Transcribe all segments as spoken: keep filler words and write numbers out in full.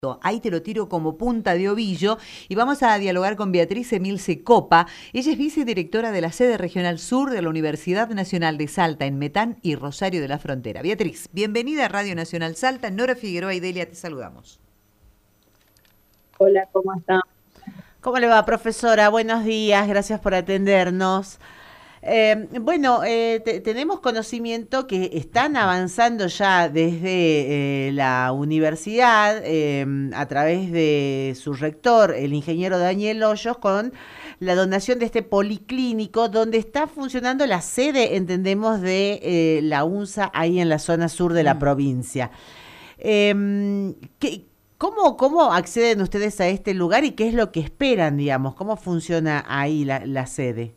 Ahí te lo tiro como punta de ovillo y vamos a dialogar con Beatriz Emilce Copa. Ella es vicedirectora de la sede regional sur de la Universidad Nacional de Salta en Metán y Rosario de la Frontera. Beatriz, bienvenida a Radio Nacional Salta. Nora Figueroa y Delia, te saludamos. Hola, ¿cómo está? ¿Cómo le va, profesora? Buenos días, gracias por atendernos. Eh, bueno, eh, te, tenemos conocimiento que están avanzando ya desde eh, la universidad eh, a través de su rector, el ingeniero Daniel Hoyos, con la donación de este policlínico donde está funcionando la sede, entendemos, de eh, la UNSA ahí en la zona sur de la mm. provincia. Eh, ¿qué, ¿Cómo, ¿Cómo acceden ustedes a este lugar y qué es lo que esperan, digamos? ¿Cómo funciona ahí la, la sede?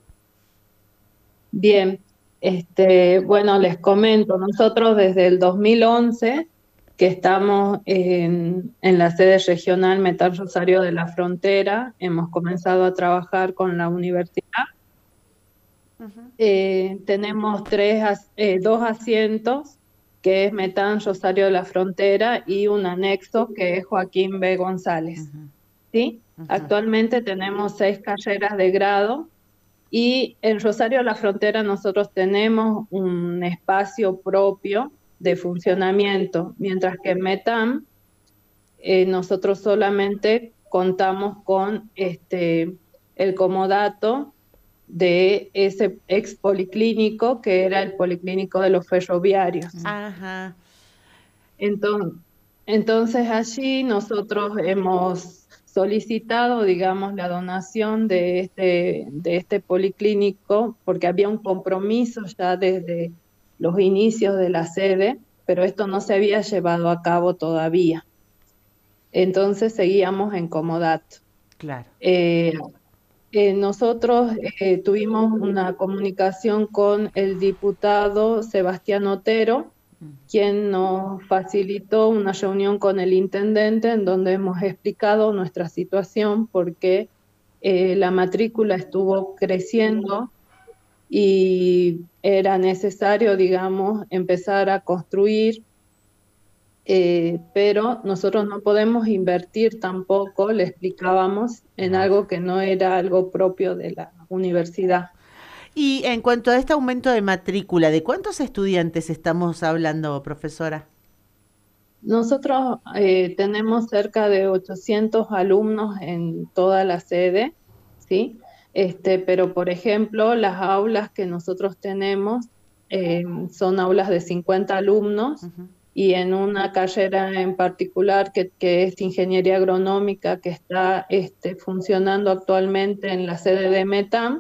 Bien, este, bueno, les comento, nosotros desde el dos mil once que estamos en, en la sede regional Metán Rosario de la Frontera, hemos comenzado a trabajar con la universidad. Uh-huh. eh, tenemos tres, eh, dos asientos, que es Metán Rosario de la Frontera, y un anexo que es Joaquín B. González. Uh-huh. ¿Sí? Uh-huh. Actualmente tenemos seis carreras de grado. Y en Rosario de la Frontera nosotros tenemos un espacio propio de funcionamiento, mientras que en Metán eh, nosotros solamente contamos con este, el comodato de ese ex policlínico que era el policlínico de los ferroviarios. Ajá. Entonces, entonces allí nosotros hemos solicitado, digamos, la donación de este, de este policlínico, porque había un compromiso ya desde los inicios de la sede, pero esto no se había llevado a cabo todavía. Entonces seguíamos en comodato. Claro. Eh, eh, nosotros eh, tuvimos una comunicación con el diputado Sebastián Otero, quien nos facilitó una reunión con el intendente en donde hemos explicado nuestra situación porque eh, la matrícula estuvo creciendo y era necesario, digamos, empezar a construir, eh, pero nosotros no podemos invertir tampoco, le explicábamos, en algo que no era algo propio de la universidad. Y en cuanto a este aumento de matrícula, ¿de cuántos estudiantes estamos hablando, profesora? Nosotros eh, tenemos cerca de ochocientos alumnos en toda la sede, ¿sí? Este, pero, por ejemplo, las aulas que nosotros tenemos eh, son aulas de cincuenta alumnos, uh-huh. Y en una carrera en particular que, que es Ingeniería Agronómica, que está este, funcionando actualmente en la sede de Metán,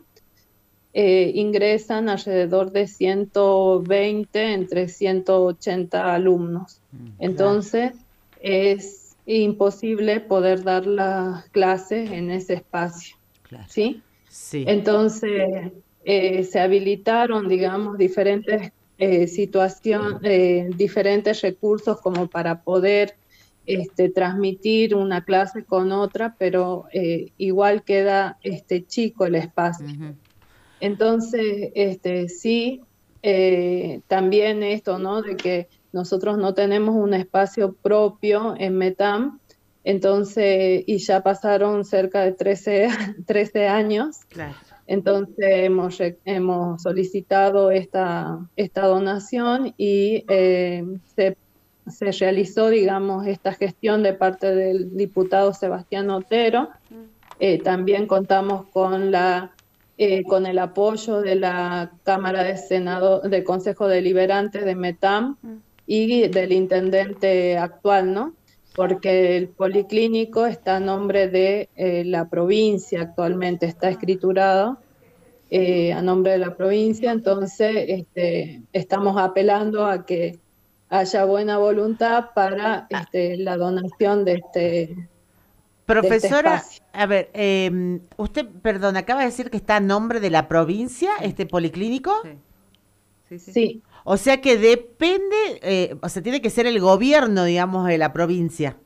Eh, ingresan alrededor de ciento veinte, entre ciento ochenta alumnos. Mm, Entonces, claro. Es imposible poder dar las clases en ese espacio. Claro. ¿Sí? Sí. Entonces, eh, se habilitaron, digamos, diferentes eh, situaciones, eh, diferentes recursos como para poder este, transmitir una clase con otra, pero eh, igual queda este, chico el espacio. Uh-huh. Entonces, este, sí, eh, también esto, ¿no? De que nosotros no tenemos un espacio propio en Metán, entonces, y ya pasaron cerca de trece, trece años, claro. Entonces hemos, hemos solicitado esta, esta donación y eh, se, se realizó, digamos, esta gestión de parte del diputado Sebastián Otero. Eh, también contamos con la Eh, con el apoyo de la Cámara de Senado, del Consejo Deliberante de Metán y del intendente actual, ¿no? Porque el policlínico está a nombre de eh, la provincia actualmente, está escriturado eh, a nombre de la provincia, entonces este, estamos apelando a que haya buena voluntad para este, la donación de este Profesora, este a ver, eh, usted, perdón, acaba de decir que está a nombre de la provincia, sí. Este policlínico. Sí. Sí, sí. Sí. O sea que depende, eh, o sea, tiene que ser el gobierno, digamos, de la provincia.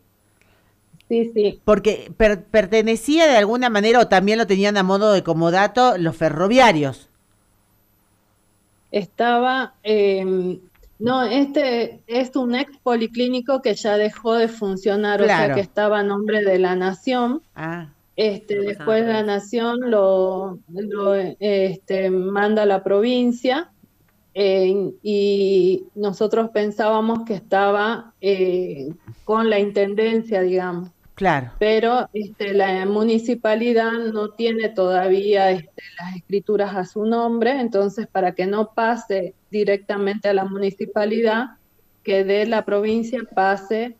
Sí, sí. Porque per, pertenecía de alguna manera, o también lo tenían a modo de comodato, los ferroviarios. Estaba, eh, No, este es un ex policlínico que ya dejó de funcionar, Claro. o sea que estaba a nombre de la Nación. Ah, Este, lo pasan a después la la Nación lo, lo, este, manda a la provincia, eh, y nosotros pensábamos que estaba eh, con la intendencia, digamos, claro. pero este, la municipalidad no tiene todavía este, las escrituras a su nombre, entonces para que no pase directamente a la municipalidad, que de la provincia pase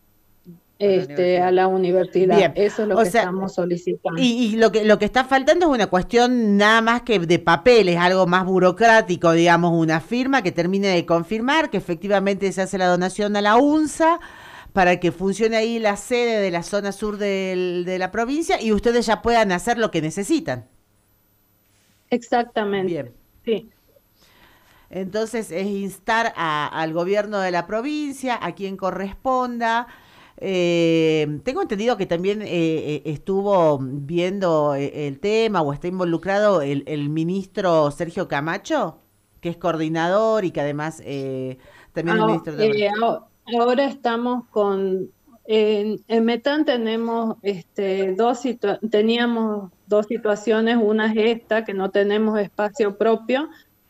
este, a la universidad. Bien, Eso es lo o que sea, estamos solicitando. y, y lo que lo que está faltando es una cuestión nada más que de papeles, algo más burocrático, digamos, una firma que termine de confirmar que efectivamente se hace la donación a la UNSA para que funcione ahí la sede de la zona sur del, de la provincia y ustedes ya puedan hacer lo que necesitan. Exactamente. Bien. Sí. Entonces es instar a, al gobierno de la provincia, a quien corresponda. Eh, tengo entendido que también eh, estuvo viendo el tema o está involucrado el, el ministro Sergio Camacho, que es coordinador y que además eh, también el ministro de... Eh, ahora estamos con, en, en Metán tenemos este, dos situa teníamos dos situaciones, una es esta, que no tenemos espacio propio,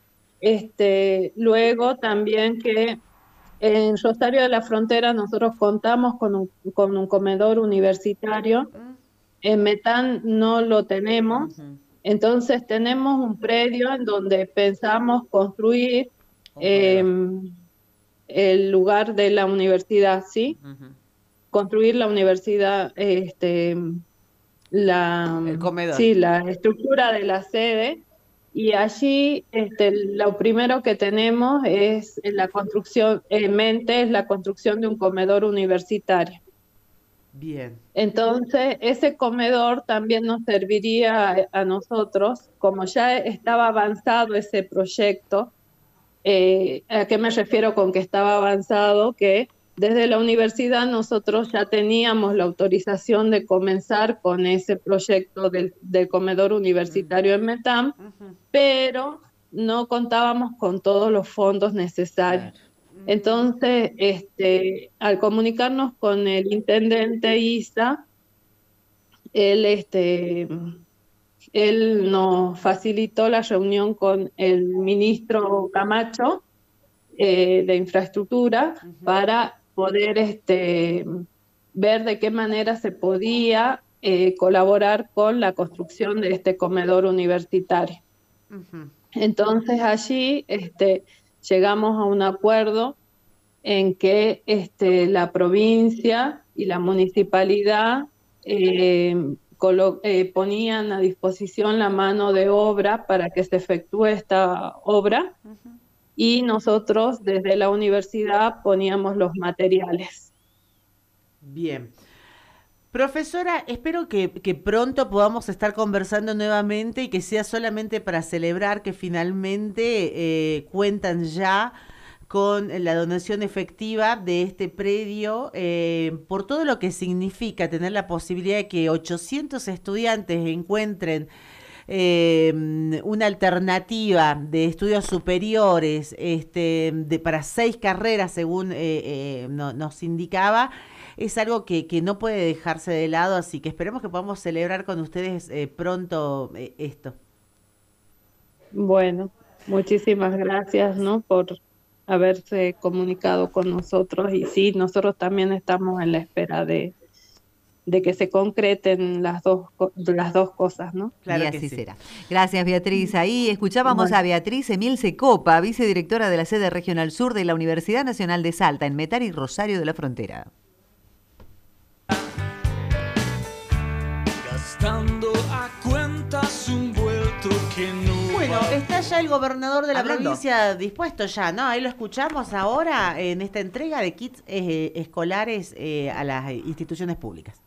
este, luego también que en Rosario de la Frontera nosotros contamos con un, con un comedor universitario, en Metán no lo tenemos, entonces tenemos un predio en donde pensamos construir eh, el lugar de la universidad, ¿sí? Construir la universidad, este, la, El comedor. sí, la estructura de la sede. Y allí este, lo primero que tenemos es la construcción, en mente es la construcción de un comedor universitario. Bien. Entonces, ese comedor también nos serviría a, a nosotros, como ya estaba avanzado ese proyecto. Eh, ¿a qué me refiero con que estaba avanzado? Que desde la universidad nosotros ya teníamos la autorización de comenzar con ese proyecto del, del comedor universitario en Metán, uh-huh. pero no contábamos con todos los fondos necesarios. Claro. Entonces, este, al comunicarnos con el intendente Isa, él, este, él nos facilitó la reunión con el ministro Camacho eh, de Infraestructura, uh-huh. para poder este, ver de qué manera se podía eh, colaborar con la construcción de este comedor universitario. Uh-huh. Entonces allí este, llegamos a un acuerdo en que este, la provincia y la municipalidad eh, colo- eh, ponían a disposición la mano de obra para que se efectúe esta obra, uh-huh. y nosotros desde la universidad poníamos los materiales. Bien. Profesora, espero que, que pronto podamos estar conversando nuevamente y que sea solamente para celebrar que finalmente eh, cuentan ya con la donación efectiva de este predio, eh, por todo lo que significa tener la posibilidad de que ochocientos estudiantes encuentren Eh, una alternativa de estudios superiores este, de, para seis carreras, según eh, eh, no, nos indicaba, es algo que, que no puede dejarse de lado, así que esperemos que podamos celebrar con ustedes eh, pronto eh, esto. Bueno, muchísimas gracias, ¿no?, por haberse comunicado con nosotros, y sí, nosotros también estamos en la espera de de que se concreten las dos las dos cosas, ¿no? Claro, y así sí. será. Gracias, Beatriz. Ahí escuchábamos bueno. a Beatriz Emilce Copa, vicedirectora de la sede regional sur de la Universidad Nacional de Salta, en Metán y Rosario de la Frontera. Gastando a cuentas un vuelto que no. Bueno, está ya el gobernador de la Hablando. provincia dispuesto ya, ¿no? Ahí lo escuchamos ahora en esta entrega de kits eh, escolares eh, a las instituciones públicas.